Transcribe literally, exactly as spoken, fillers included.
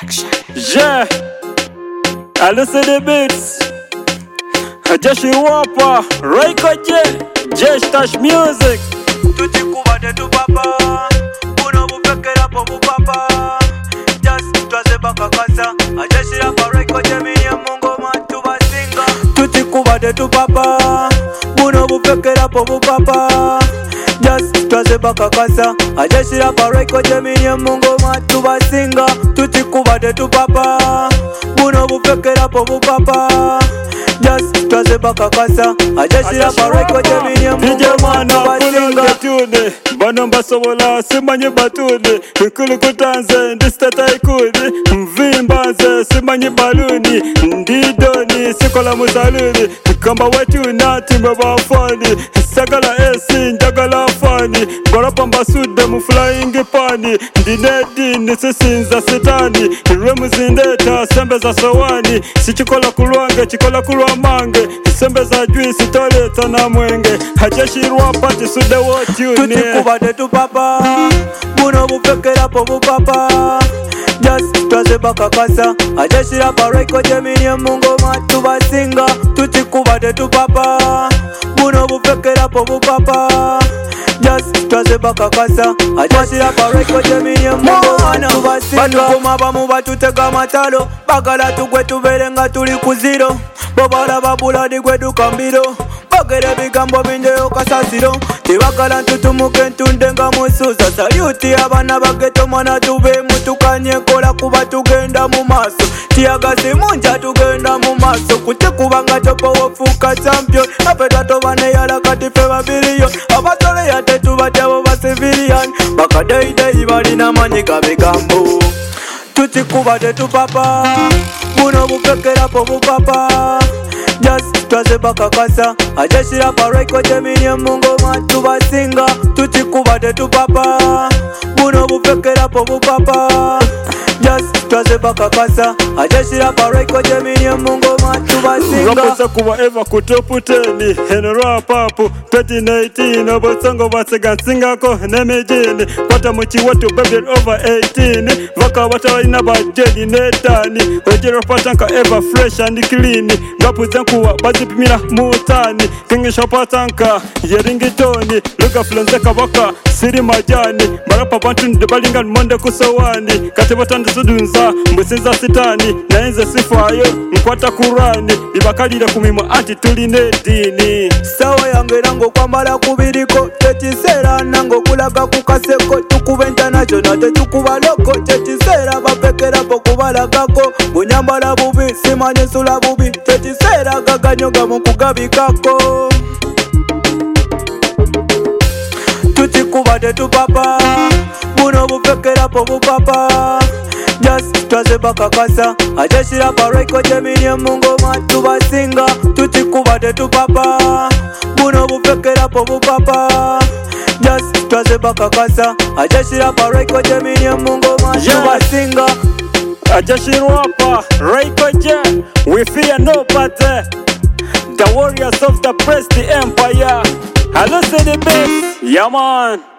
Yeah, I listen to the beats. Jeshi Wapa, Raiko J, J Stash Music. Tuti kubade tu papa, uno bufekera po bupapa. Just twaze baka kasa, ajeshi rapa Raiko J miye mungo matu basinga. Tuti kubade tu papa, uno bufekera po bupapa. Just twaze baka kasa, ajeshi rapa Raiko J miye mungo matu basinga. Tuti kubade tu papa, uno bufekera po bupapa. Just twaze baka kasa, ajeshi rapa Raiko J miye mungo matu basinga. Tude, bano mbasobola simanyi batude. Kukulu kutanze ndistata ikudi. Mvimbanze simanyi baluni. Ndidoni sikola musaluni. Kamba wetu nati mbabafani. Sagala esi njagala fani. Gorapa mbasude mu flying pani. Ndinedi nisisinza sitani. Remu zindeta sembe za sawani. Sichikola kulwange chikola kulwa mange. Sembe za juisi toleta na mwenge. Hajeshi rwapa jisude what you Tuti kubade tu papa, buno bufekera po bupapa. Just twaze baka kasa, ajeshi rapa Raiko J miye mungo matu basinga. Tuti kubade tu papa, buno bufekera po bupapa. Just twaze baka kasa, ajeshi rapa Raiko J miye mungo matu basinga. Batukuma bamu batutega matalo, bagala tugwe tubere nga tuli kuziro. Bobala babuladi gwe dukambiro, bagere bigambo bindeyo kasasiro. Tibakala ntutumuke ntunde nga musuza. Saluti abana bageto mwana tube mutukanye kola kuba tugenda mu maso. Tiyagazi munja tugenda mu maso. Kuti kubanga topo wofuka champion. Apeta tobane yala kati fe babiliyo. Abatole yate tubate abo ba civilian. Baka day day balina manyi gabigambo. Tuti kubade tu papa, buno bufekera po bupapa. Just twaze baka kasa, ajeshi rapa Raiko J miye mungo matu basinga. Tuti kubade tu papa, buno bufekera po bupapa. Just twaze baka kasa, ajeshi rapa Raiko J miye mungo matu basinga. Rapesa kuwa eva kutopu teni. Heno rapa apu twenty nineteen. Obosongo basega nsinga ko nemejini. Pata muchi watu baby over eighteen. Vaka wata walina bajeli netani. Ojero patanka eva fresh and clean. Gapu zenkuwa bazipimira mutani. Kingisha patanka yeringitoni. Luga flenzeka waka siri majani. Marapa bantu ndebalinga nmonde kusawani. Kati batandi sudunza mbusinza sitani. Na enze sifayo mkwata kurani. Ibakalire kumimwa anti tuline dini. Sawa yange nango kwambala kubiriko. Tetisera nango kulaga kukaseko. Tukube international tetukuba loko. Tetisera bapekera po kubalagako. Bunyambala bubi simanye sula bubi. Tetisera gaganyoga mukugabikako. Tuti kubade tu papa, buno bufekera po bupapa. Just twaze baka kasa, ajeshi rapa Raiko J miye mungo matu basinga. Tuti kubade tu papa, buno bufekera po bupapa. Just twaze baka kasa, ajeshi rapa Raiko J miye mungo matu basinga. Ajeshi rapa Raiko J, we fear nobody. The warriors of the press, the empire. I listen to the beats, yeah man.